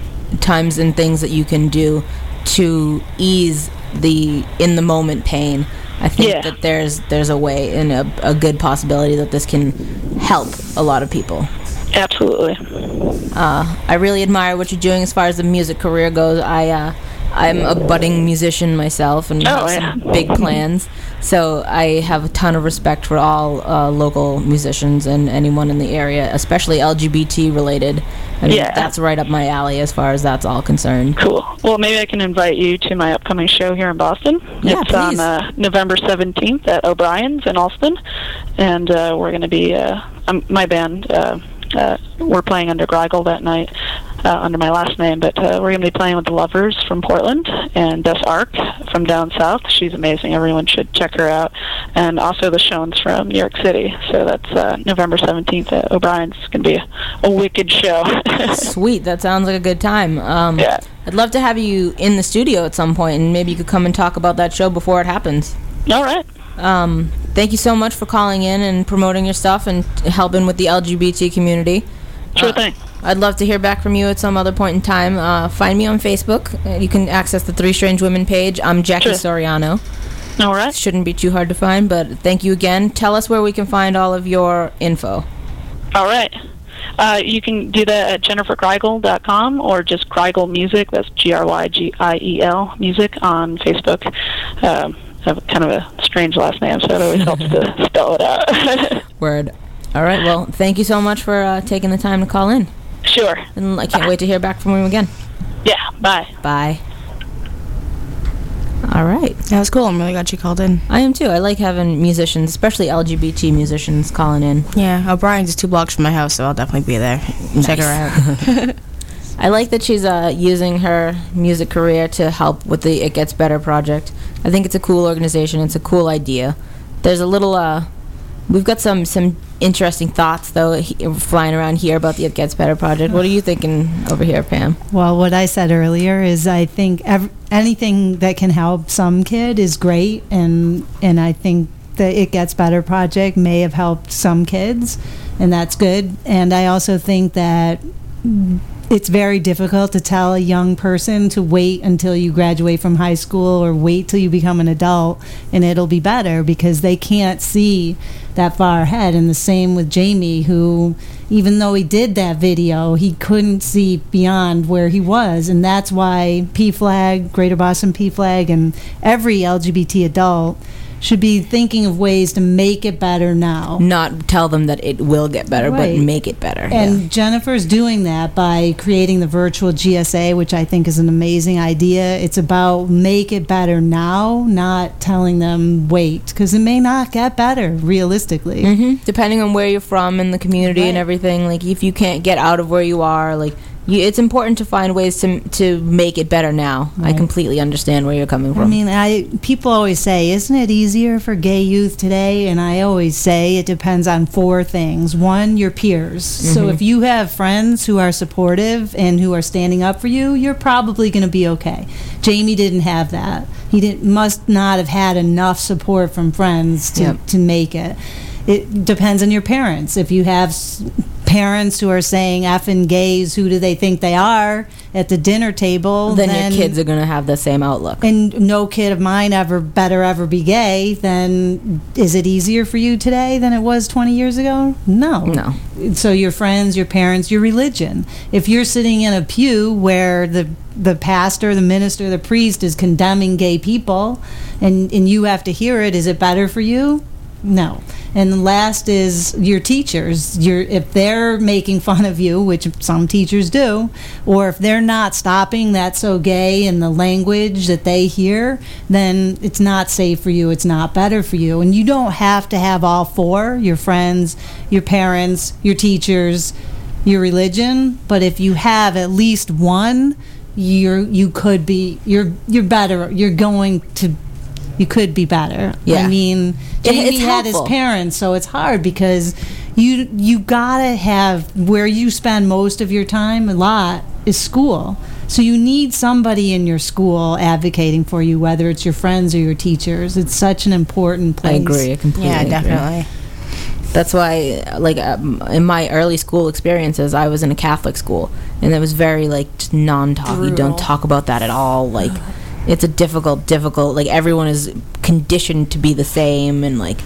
S3: times and things that you can do to ease the in-the-moment pain, I think
S12: Yeah.
S3: that there's there's a way and a, a good possibility that this can help a lot of people.
S12: Absolutely.
S3: Uh, I really admire what you're doing as far as the music career goes. I, uh, I'm a budding musician myself and
S12: Oh,
S3: have
S12: yeah.
S3: some big plans. So I have a ton of respect for all uh, local musicians and anyone in the area, especially L G B T related. I mean,
S12: Yeah.
S3: that's right up my alley as far as that's all concerned.
S12: Cool. Well, maybe I can invite you to my upcoming show here in Boston.
S3: Yeah,
S12: it's
S3: please.
S12: on uh, November seventeenth at O'Brien's in Alston, and uh, we're going to be uh, um, my band. Uh, uh, we're playing under Greigel that night, uh, under my last name, but uh, we're going to be playing with the Lovers from Portland and Des Arc from down south. She's amazing. Everyone should check her out. And also the Shones from New York City. So that's uh, November seventeenth at O'Brien's. It's going to be a, a wicked show.
S3: Sweet, that sounds like a good time. Um,
S12: Yeah.
S3: I'd love to have you in the studio at some point, and maybe you could come and talk about that show before it happens.
S12: All right.
S3: Um, thank you so much for calling in and promoting your stuff and helping with the L G B T community.
S12: Sure
S3: Uh,
S12: thing.
S3: I'd love to hear back from you at some other point in time. Uh, find me on Facebook. Uh, You can access the Three Strange Women page. I'm Jackie
S12: Sure.
S3: Soriano.
S12: All right.
S3: Shouldn't be too hard to find, but thank you again. Tell us where we can find all of your info.
S12: All right. Uh, you can do that at jennifer greigel dot com or just Greigel Music. That's G R Y G I E L Music on Facebook. Um, I have kind of a strange last name, so it always helps to spell it out.
S3: Word. All right. Well, thank you so much for uh, taking the time to call in.
S12: Sure.
S3: And I can't wait to hear back from you again.
S12: Yeah. Bye.
S3: Bye. All right.
S6: That was cool. I'm really glad you called in.
S3: I am too. I like having musicians, especially L G B T musicians, calling in.
S6: Yeah, O'Brien's is two blocks from my house, so I'll definitely be there. Check her out.
S3: I like that she's uh, using her music career to help with the It Gets Better project. I think it's a cool organization. It's a cool idea. There's a little, uh, we've got some, some interesting thoughts, though, he, flying around here about the It Gets Better project. What are you thinking over here, Pam?
S4: Well, what I said earlier is I think ev- anything that can help some kid is great, and and I think the It Gets Better project may have helped some kids, and that's good. And I also think that it's very difficult to tell a young person to wait until you graduate from high school or wait till you become an adult and it'll be better, because they can't see that far ahead. And the same with Jamie, who, even though he did that video, he couldn't see beyond where he was. And that's why P FLAG, Greater Boston P FLAG, and every L G B T adult should be thinking of ways to make it better now.
S3: Not tell them that it will get better,
S4: Right.
S3: but make it better.
S4: And
S3: Yeah.
S4: Jennifer's doing that by creating the virtual G S A, which I think is an amazing idea. It's about make it better now, not telling them wait, because it may not get better, realistically.
S3: hmm Depending on where you're from and the community and
S4: Right.
S3: everything, like if you can't get out of where you are, like you, it's important to find ways to to make it better now. I
S4: Right.
S3: completely understand where you're coming from.
S4: I mean, I people always say, isn't it easier for gay youth today? And I always say it depends on four things. One, your peers. So if you have friends who are supportive and who are standing up for you, you're probably going to be okay. Jamie didn't have that. He didn't, must not have had enough support from friends to,
S3: Yep.
S4: to make it. It depends on your parents. If you have s- parents who are saying effing gays, who do they think they are at the dinner table,
S3: then, your kids are going to have the same outlook.
S4: and no kid of mine ever better ever be gay, then is it easier for you today than it was twenty years ago? No.
S3: No.
S4: So your friends, your parents, your religion. If you're sitting in a pew where the the pastor, the minister, the priest is condemning gay people, and, and you have to hear it, is it better for you? No. And the last is your teachers. Your if they're making fun of you, which some teachers do, or if they're not stopping "that's so gay" in the language that they hear, then it's not safe for you. It's not better for you. And you don't have to have all four: your friends, your parents, your teachers, your religion. But if you have at least one, you're you could be you're you're better. You're going to. You could be better.
S3: Yeah.
S4: I mean, Jamie
S3: it's
S4: had his
S3: helpful.
S4: parents, so it's hard because you you gotta have where you spend most of your time. A lot is school, so you need somebody in your school advocating for you, whether it's your friends or your teachers. It's such an important place.
S3: I agree. I completely
S6: Yeah,
S3: agree.
S6: definitely.
S3: That's why, like, um, in my early school experiences, I was in a Catholic school, and it was very, like, just non-talk. You don't talk about that at all. Like, it's a difficult, difficult, like, everyone is conditioned to be the same, and, like,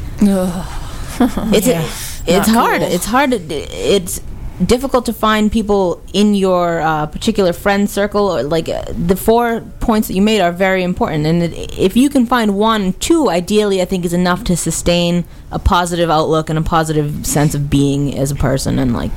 S3: it's
S6: Yeah,
S3: it's
S6: not
S3: hard.
S6: cool.
S3: It's hard. To, it's difficult to find people in your uh, particular friend circle. Or, like, uh, the four points that you made are very important, and it, if you can find one, two, ideally, I think is enough to sustain a positive outlook and a positive sense of being as a person. And, like,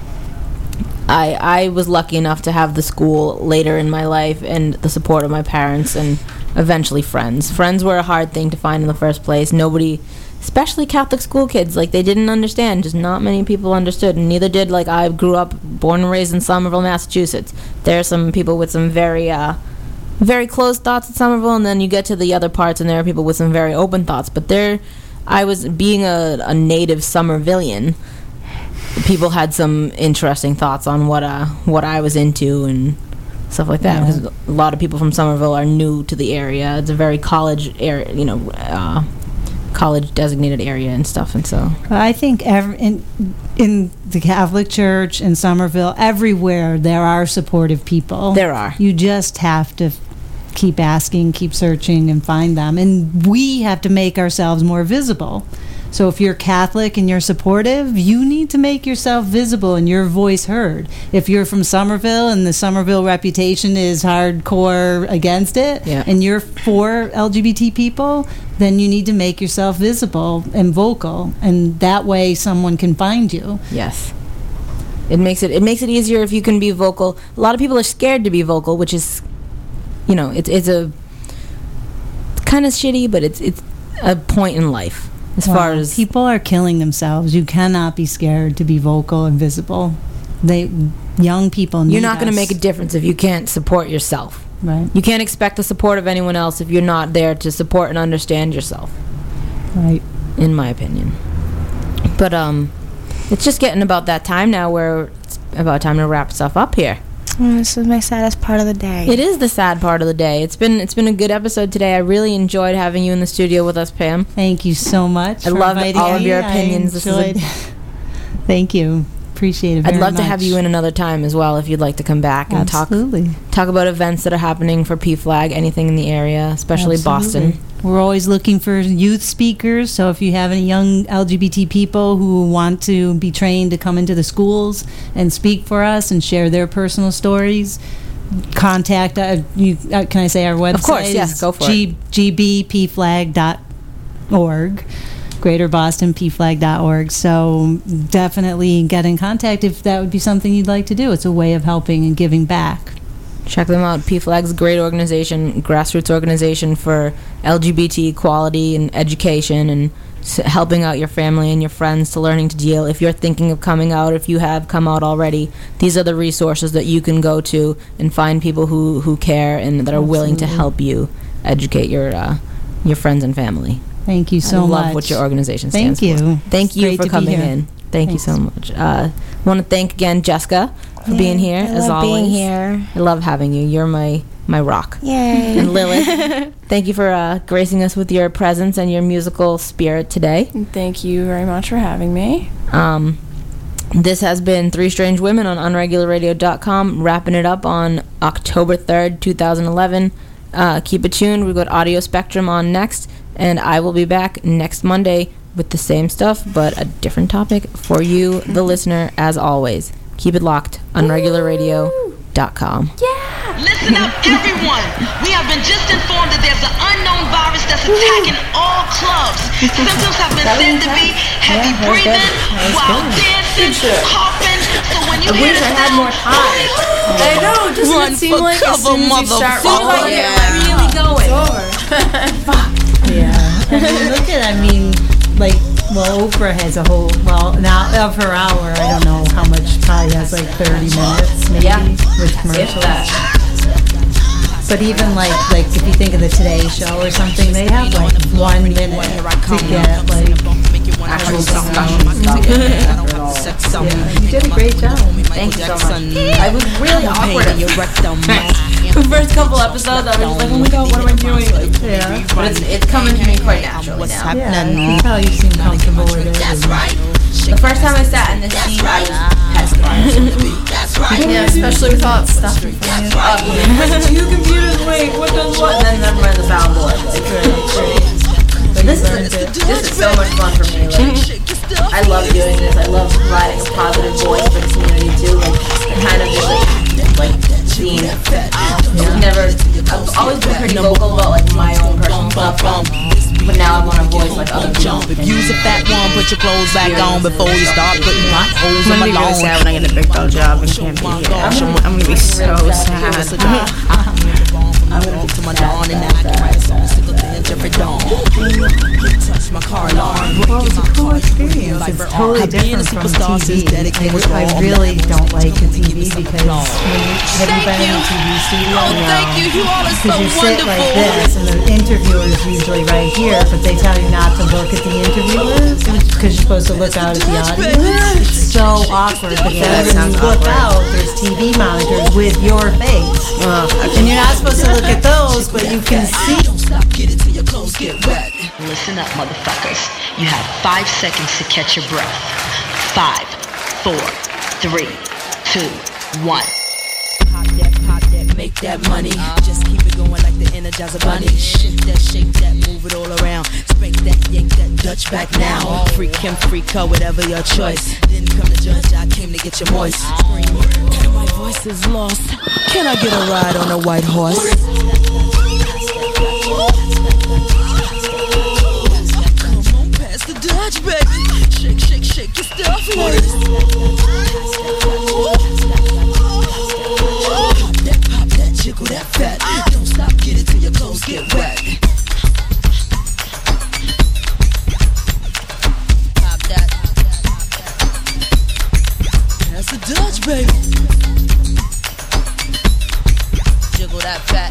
S3: I I was lucky enough to have the school later in my life and the support of my parents and eventually friends. Friends were a hard thing to find in the first place. Nobody, especially Catholic school kids, like, they didn't understand. Just not many people understood, and neither did, like, I grew up, born and raised in Somerville, Massachusetts. There are some people with some very, uh, very closed thoughts at Somerville, and then you get to the other parts, and there are people with some very open thoughts. But there, I was, being a, a native Somervillian, people had some interesting thoughts on what uh what I was into and stuff like that.
S4: Yeah.
S3: Because a lot of people from Somerville are new to the area. It's a very college area, you know, uh, college designated area and stuff. And so
S4: I think ev- in in the Catholic Church in Somerville, everywhere there are supportive people.
S3: there are.
S4: You just have to keep asking, keep searching, and find them. And we have to make ourselves more visible. So if you're Catholic and you're supportive, you need to make yourself visible and your voice heard. If you're from Somerville and the Somerville reputation is hardcore against it,
S3: Yeah.
S4: and you're for L G B T people, then you need to make yourself visible and vocal, and that way someone can find you.
S3: Yes. It makes it it makes it easier if you can be vocal. A lot of people are scared to be vocal, which is, you know, it's it's a kind of shitty, but it's it's a point in life as
S4: Wow.
S3: far as
S4: people are killing themselves. You cannot be scared to be vocal and visible. They young people need
S3: you're not going to
S4: us.
S3: make a difference if you can't support yourself.
S4: Right.
S3: You can't expect the support of anyone else if you're not there to support and understand yourself,
S4: Right.
S3: in my opinion. But um it's just getting about that time now where it's about time to wrap stuff up here.
S6: Mm, this is my saddest part of the day.
S3: It is the sad part of the day. It's been it's been a good episode today. I really enjoyed having you in the studio with us, Pam.
S4: Thank you so much.
S3: I
S4: for
S3: love
S4: inviting
S3: all of
S4: me.
S3: your
S4: I
S3: opinions. This is a-
S4: enjoyed- Thank you. Appreciate it very
S3: I'd love to
S4: much.
S3: have you in another time as well if you'd like to come back and
S4: Absolutely.
S3: talk talk about events that are happening for P FLAG, anything in the area, especially
S4: Absolutely.
S3: Boston.
S4: We're always looking for youth speakers, so if you have any young L G B T people who want to be trained to come into the schools and speak for us and share their personal stories, contact, uh, you, uh, can I say our website?
S3: Of course, yes,
S4: is
S3: go for
S4: G-
S3: it.
S4: g b p flag dot org. Greater Boston P Flag dot org. So definitely get in contact if that would be something you'd like to do. It's a way of helping and giving back.
S3: Check them out. P FLAG's a great organization, grassroots organization for L G B T equality and education and s- helping out your family and your friends to learning to deal. If you're thinking of coming out, if you have come out already, these are the resources that you can go to and find people who, who care and that are willing to
S4: Absolutely.
S3: help you educate your uh, your friends and family.
S4: Thank you so
S3: I love
S4: much.
S3: what your organization
S4: Thank
S3: stands for.
S4: you.
S3: Thank
S4: It's
S3: you
S4: great
S3: for
S4: to be
S3: coming
S4: here.
S3: in. Thank you so much. Uh, want to thank again Jessica for
S6: Yeah,
S3: being here
S6: I
S3: as
S6: love
S3: always.
S6: being here.
S3: I love having you. You're my my rock.
S6: Yay.
S3: And Lilith, thank you for uh, gracing us with your presence and your musical spirit today.
S5: Thank you very much for having me.
S3: Um, this has been Three Strange Women on unregular radio dot com, wrapping it up on October third, twenty eleven. Uh, keep it tuned. We've got Audio Spectrum on next, and I will be back next Monday with the same stuff, but a different topic for you, the listener, as always. Keep it locked, unregular radio dot com.
S11: Listen up, everyone. We have been just informed that there's an unknown virus that's attacking all clubs. Symptoms have been said to be heavy breathing, wild dancing, coughing. So when you hear the
S3: had more time.
S5: I know. Doesn't
S3: Run
S5: it seem
S3: for
S5: like as
S3: cover,
S5: soon as you start
S3: motherfucker.
S5: rolling,
S3: Yeah.
S5: you're like,
S3: Really going.
S5: It's over.
S4: Yeah. I mean, look at, I mean, like, well, Oprah has a whole, well, now of her hour, I don't know how much, probably has like thirty minutes maybe
S3: Yeah.
S4: with commercials. But even like, like if you think of the Today Show or something, they have like one minute to get like actual discussion. Yeah, you did a great job.
S3: Thank you so much. I was really awkward at the first couple episodes. I was just like, oh my god, what am I doing? Like,
S4: Yeah.
S3: but it's, it's coming to me quite naturally now.
S4: Yeah, you can tell you seem comfortable with it.
S3: That's right. The first time I sat in this seat, I was petrified.
S5: Yeah, especially with all that stuff in front of you.
S3: Two computers, wait, what does what? And then never mind the soundboard. Like, this is this is so much fun for me. Like, I love doing this. I love providing a positive voice for the community too. Like, I kind of just like, like being I've never. I've always been pretty vocal about like my own personal stuff. But now I want to voice like other people.
S13: If you's a fat one, put your clothes back on before you start putting my holes in
S6: I'm
S13: my
S6: gonna be really
S13: lawn.
S6: sad when I get a big dog job and can't be here. I'm, I'm gonna be so sad.
S13: I'm gonna get to my dawn and now I can write a song sicker than Jeffrey Dawn. Touch my car alarm.
S4: Well, it's a cool experience. It's totally different from T V. I, I really don't like the T V because when you, have you been in a T V studio?
S11: Oh, thank you. You all are so
S4: Because you sit like
S11: wonderful.
S4: this and the interviewer is usually right here, but they tell you not to look at the interviewers because you're supposed to look out at the audience. It's so awkward. But
S6: Yeah,
S4: then
S6: that
S4: when you
S6: sounds
S4: look
S6: awkward.
S4: out, there's T V monitors with your face. And you're not supposed to look at those, but you can see.
S11: Don't stop, get it till your clothes get wet. Listen up, motherfuckers. You have five seconds to catch your breath. Five, four, three, two, one.
S13: Pop that, pop that, make that money. Just keep it going like the Energizer Bunny. Shake that, shake that, move it all around. Spank that, yank that, Dutch back now. Freak him, freak her, whatever your choice. Didn't come to judge, I came to get your moist. Scream, my voice is lost. Can I get a ride on a white horse? Come on, pass the Dutch, baby. Shake, shake, shake your stuff, first. Pop that, pop that, jiggle that fat. Don't stop, get it till your clothes get wet. Pop that. That's the Dutch, baby. Jiggle that fat.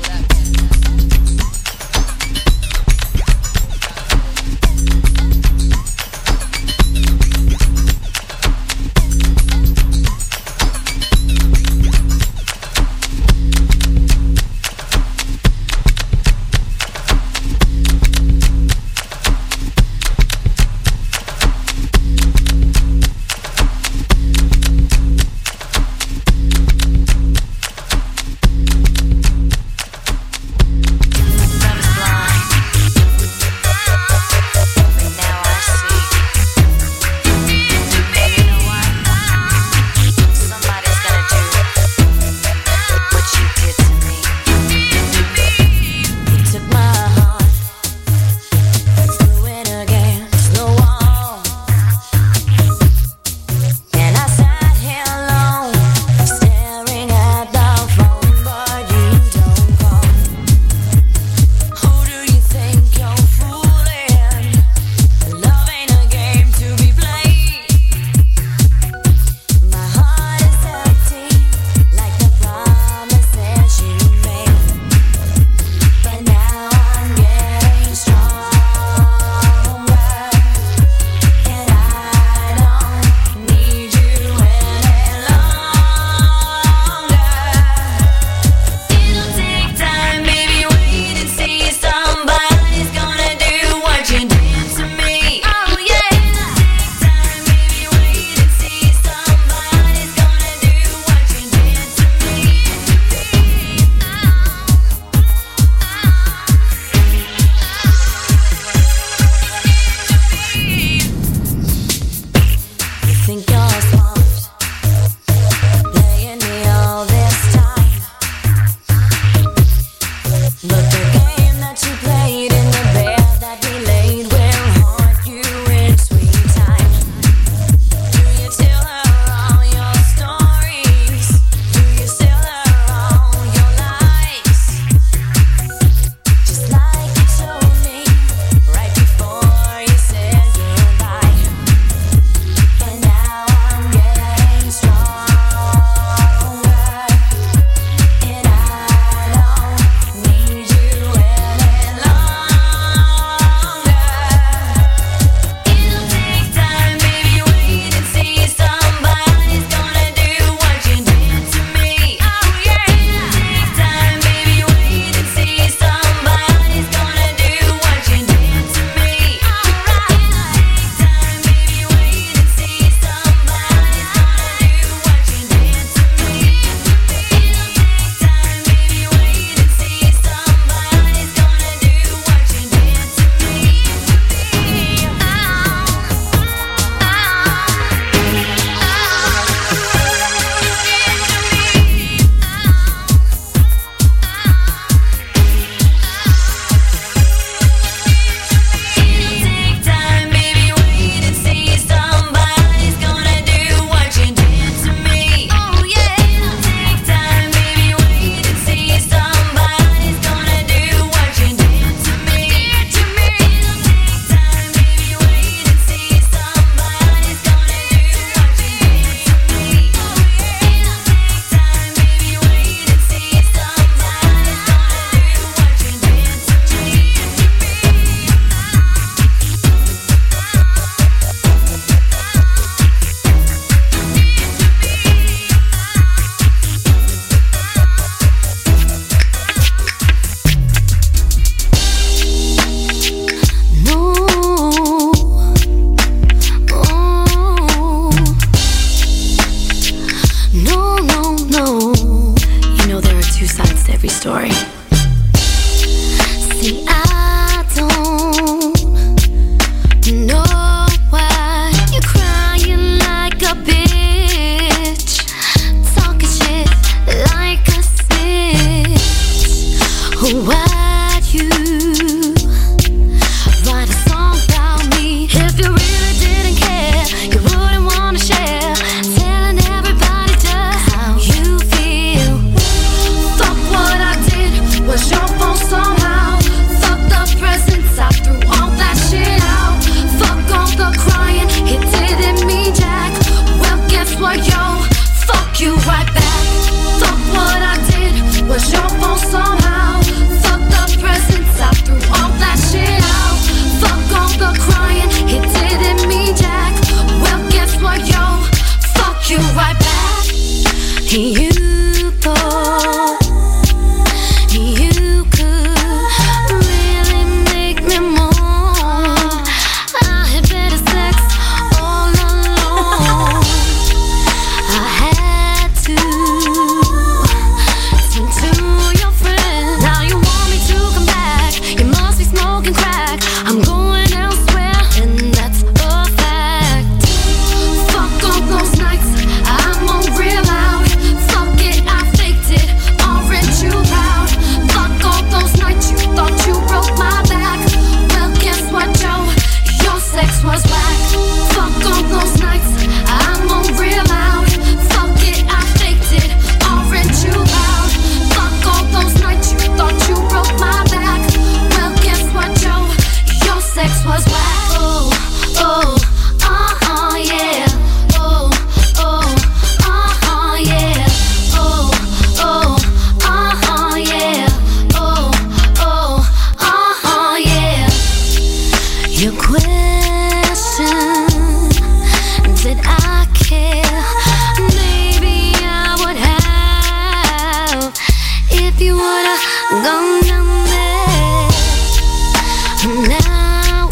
S14: this was whack. Oh, oh, uh-huh, yeah. Oh, oh, uh-huh, yeah. Oh, oh, uh-huh, yeah. Oh, oh, uh-huh, yeah. Your question, did I care? Maybe I would have if you would've gone down there. Now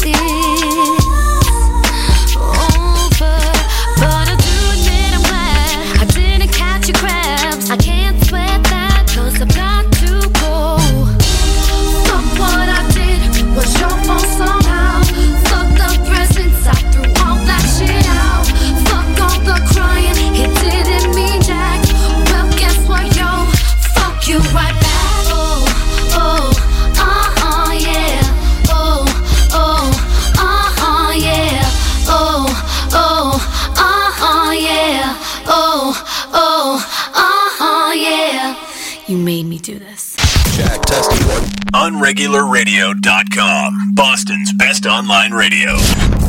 S14: it's over, but I do admit I'm glad I didn't catch your crabs. I can't sweat that, cause I've got to go. Fuck what I did, was your fault somehow. Fuck the presents, I threw all that shit out. Fuck all the crying, it didn't mean jack. Well, guess what, yo? Fuck you right back. Oh, oh, uh-huh, yeah. Oh, oh, uh-huh, yeah. Oh, oh, uh-huh, yeah. Oh, oh, uh-huh, yeah. You made me do this.
S10: Check, testing. Unregular radio dot com, Boston's best online radio.